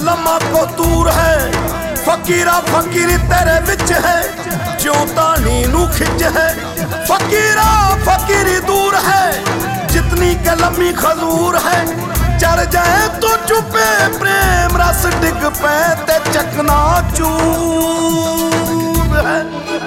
लम्मा को दूर है, फकीरा फकीरी तेरे विच है, ज्यों तानी नू खिच है। फकीरा फकीरी दूर है, जितनी के लम्मी खजूर है। चढ़ जाए तो चुपे प्रेम रस डिग पे ते चकना चूर है।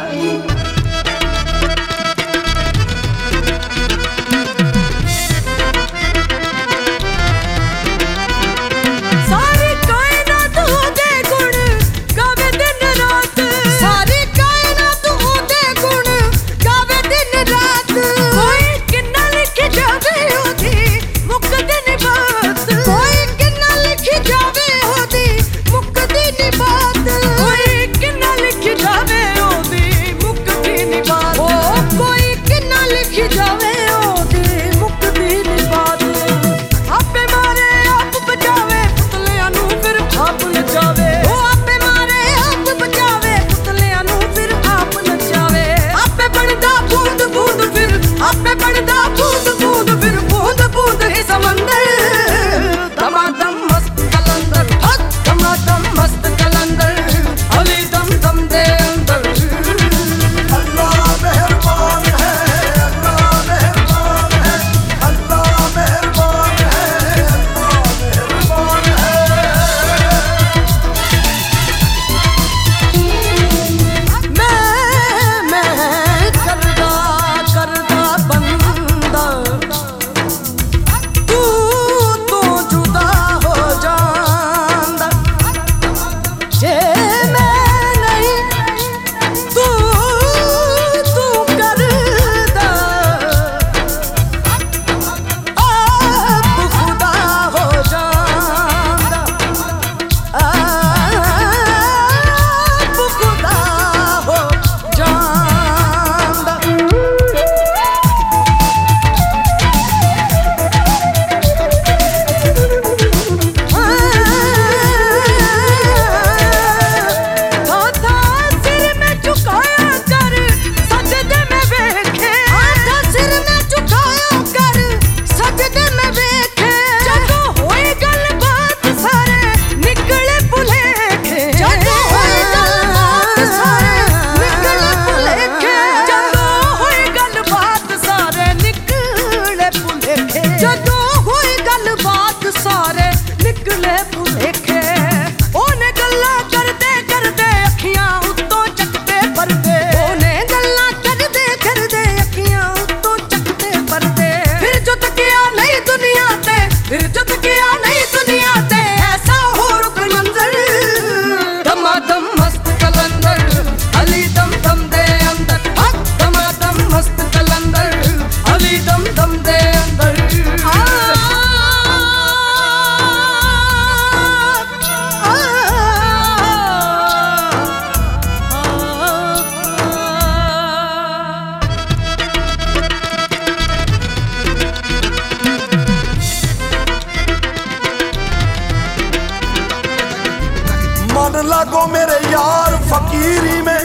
मन लागो मेरे यार फकीरी में,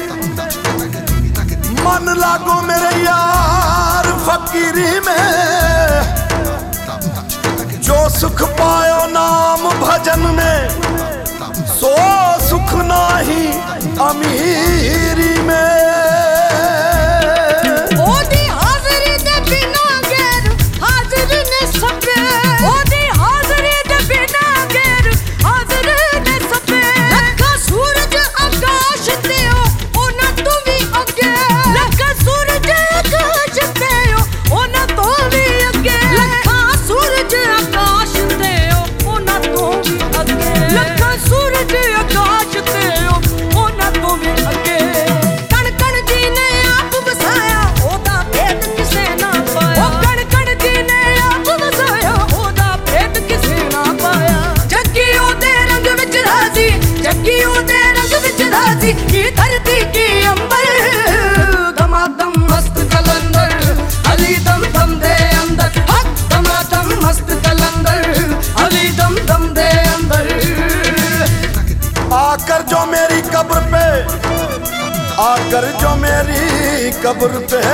मन लागो मेरे यार फकीरी में। जो सुख पायो नाम भजन में, सो सुख नाही अमीरी में। की धरती की अंबर दमादम मस्त कलंदर, अली दम दम दे अंदर। दमादम मस्त कलंदर, अली दम दम दे अंदर। आकर जो मेरी कब्र पे, आकर जो मेरी कब्र पे,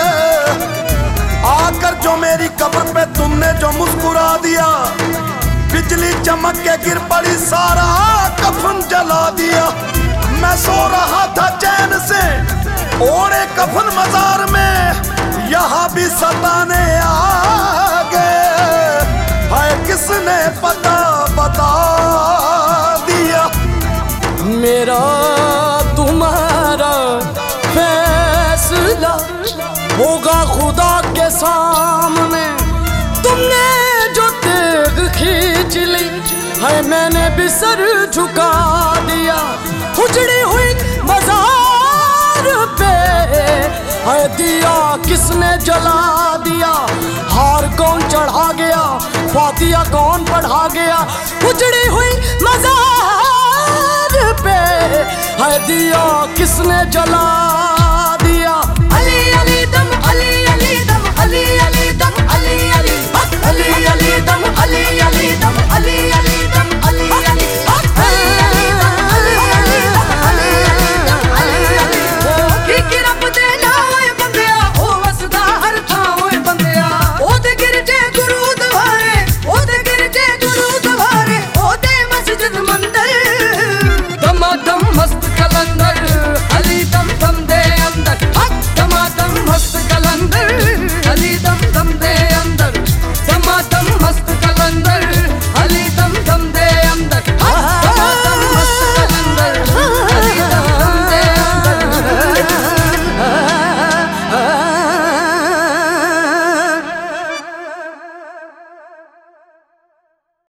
आकर जो मेरी कब्र पे तुमने जो मुस्कुरा दिया, बिजली चमक के गिर पड़ी, सारा कफन जला दिया। मैं सो रहा था चैन से, ओढ़े कफन मजार में, यहाँ भी सताने आ गए। हाय किसने पता बता दिया। मेरा तुम्हारा फैसला होगा खुदा के सामने। तुमने जो तेग खींच ली है, मैंने भी सर झुका दिया। उजड़ी हुई मजार पे है दिया किसने जला दिया। हार कौन चढ़ा गया, फातिया कौन पढ़ा गया। उजड़ी हुई मजार पे है दिया किसने जला दिया। अली अली दम, अली अली दम, अली अली दम, अली अली, अली अली दम, अली अली दम, अली अली।